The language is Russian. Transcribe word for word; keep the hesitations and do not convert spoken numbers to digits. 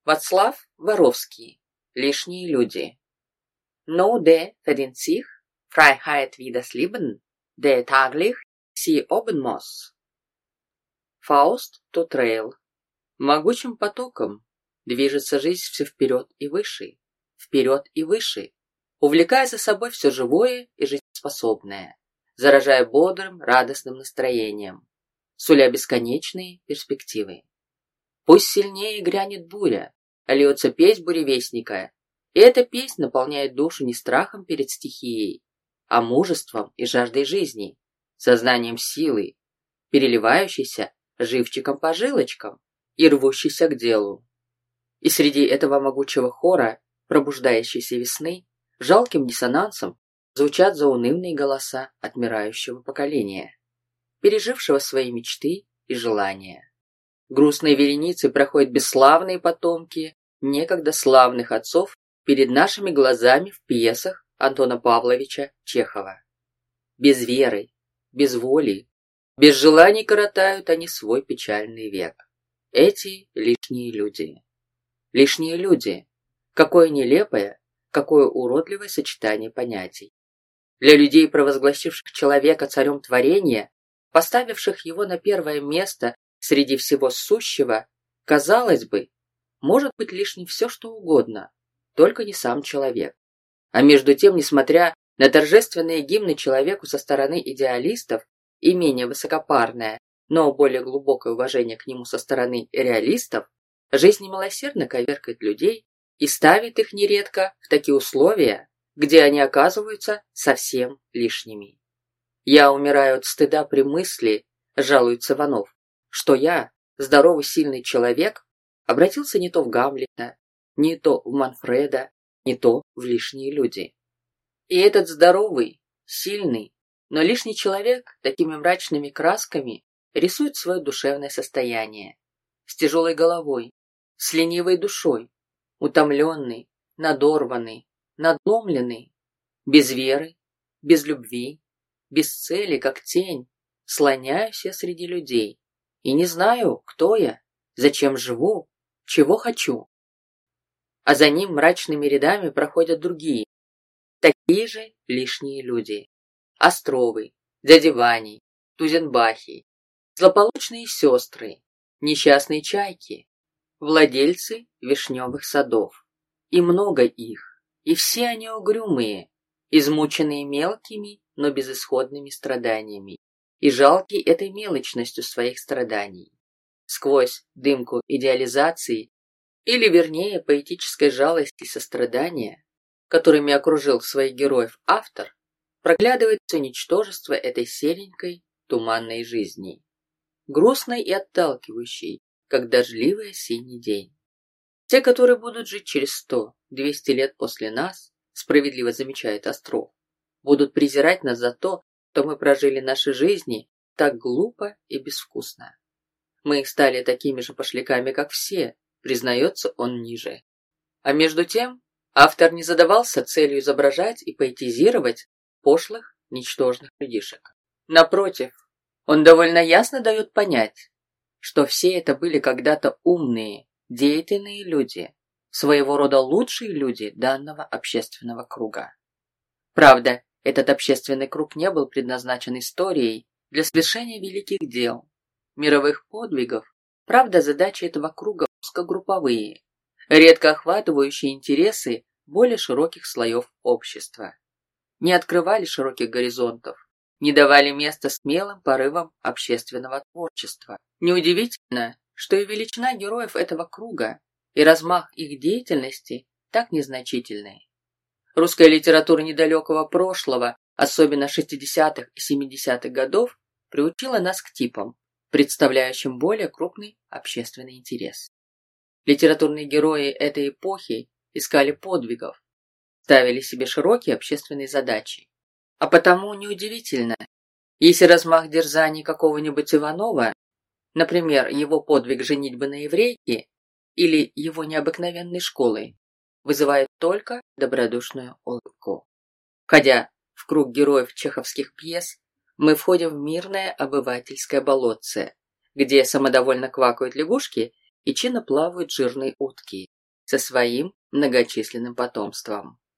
Вацлав Воровский. Лишние люди. No de verdient sich Freiheit wie das Leben, der täglich sie oben muss. Фауст Тутрейл. Могучим потоком движется жизнь все вперед и выше, вперед и выше, увлекая за собой все живое и жизнеспособное, заражая бодрым, радостным настроением, суля бесконечные перспективы. Пусть сильнее грянет буря, льется песнь буревестника, и эта песнь наполняет душу не страхом перед стихией, а мужеством и жаждой жизни, сознанием силы, переливающейся живчиком по жилочкам и рвущейся к делу. И среди этого могучего хора пробуждающейся весны жалким диссонансом звучат заунывные голоса отмирающего поколения, пережившего свои мечты и желания. Грустной вереницей проходят бесславные потомки некогда славных отцов перед нашими глазами в пьесах Антона Павловича Чехова. Без веры, без воли, без желаний коротают они свой печальный век. Эти лишние люди. Лишние люди. Какое нелепое, какое уродливое сочетание понятий. Для людей, провозгласивших человека царем творения, поставивших его на первое место среди всего сущего, казалось бы, может быть лишним все, что угодно, только не сам человек. А между тем, несмотря на торжественные гимны человеку со стороны идеалистов и менее высокопарное, но более глубокое уважение к нему со стороны реалистов, жизнь немилосердно коверкает людей и ставит их нередко в такие условия, где они оказываются совсем лишними. «Я умираю от стыда при мысли», — жалуется Иванов, «что я, здоровый сильный человек, обратился не то в Гамлета, не то в Манфреда, не то в лишние люди». И этот здоровый, сильный, но лишний человек такими мрачными красками рисует свое душевное состояние, с тяжелой головой, с ленивой душой, утомленный, надорванный, надломленный, без веры, без любви, без цели, как тень, слоняюсь я среди людей и не знаю, кто я, зачем живу, чего хочу. А за ним мрачными рядами проходят другие, такие же лишние люди. Островы, дяди Вани, Тузенбахи, злополучные сестры, несчастные чайки, владельцы вишневых садов. И много их, и все они угрюмые, измученные мелкими, но безысходными страданиями, и жалкие этой мелочностью своих страданий. Сквозь дымку идеализации, или вернее поэтической жалости и сострадания, которыми окружил своих героев автор, проглядывает все ничтожество этой серенькой, туманной жизни, грустной и отталкивающей, как дождливый осенний день. Те, которые будут жить через сто-двести лет после нас, справедливо замечает Остров, будут презирать нас за то, что мы прожили наши жизни так глупо и безвкусно. Мы стали такими же пошляками, как все, признается он ниже. А между тем, автор не задавался целью изображать и поэтизировать пошлых, ничтожных людишек. Напротив, он довольно ясно дает понять, что все это были когда-то умные, деятельные люди, своего рода лучшие люди данного общественного круга. Правда, этот общественный круг не был предназначен историей для совершения великих дел, мировых подвигов. Правда, задачи этого круга узкогрупповые, редко охватывающие интересы более широких слоев общества. Не открывали широких горизонтов, не давали места смелым порывам общественного творчества. Неудивительно, что и величина героев этого круга, и размах их деятельности так незначительны. Русская литература недалекого прошлого, особенно шестидесятых и семидесятых годов, приучила нас к типам, представляющим более крупный общественный интерес. Литературные герои этой эпохи искали подвигов, ставили себе широкие общественные задачи. А потому неудивительно, если размах дерзаний какого-нибудь Иванова, например, его подвиг женитьбы на еврейке или его необыкновенной школы, вызывает только добродушную улыбку. Входя в круг героев чеховских пьес, мы входим в мирное обывательское болотце, где самодовольно квакают лягушки и чинно плавают жирные утки со своим многочисленным потомством.